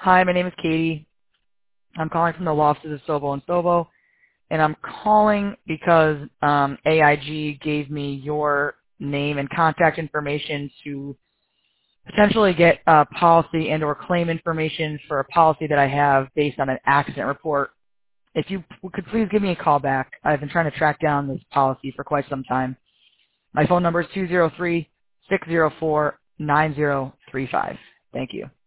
Hi, my name is Katie. I'm calling from the law offices of Sobo and Sobo, and I'm calling because AIG gave me your name and contact information to potentially get policy and or claim information for a policy that I have based on an accident report. If you could please give me a call back. I've been trying to track down this policy for quite some time. My phone number is 203-604-9035. Thank you.